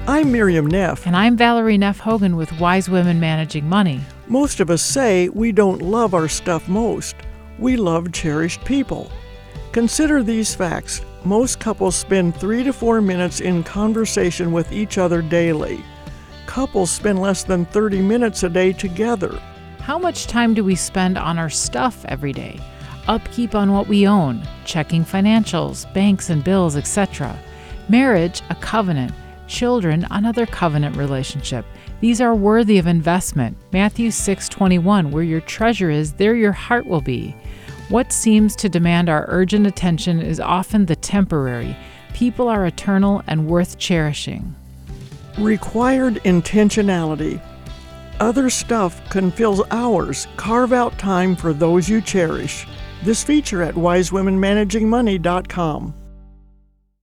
I'm Miriam Neff. And I'm Valerie Neff Hogan with Wise Women Managing Money. Most of us say we don't love our stuff most. We love cherished people. Consider these facts. Most couples spend 3 to 4 minutes in conversation with each other daily. Couples spend less than 30 minutes a day together. How much time do we spend on our stuff every day? Upkeep on what we own, checking financials, banks and bills, etc. Marriage, a covenant. Children, another covenant relationship. These are worthy of investment. Matthew 6:21, where your treasure is, there your heart will be. What seems to demand our urgent attention is often the temporary. People are eternal and worth cherishing. Required intentionality. Other stuff can fill hours. Carve out time for those you cherish. This feature at wisewomenmanagingmoney.com.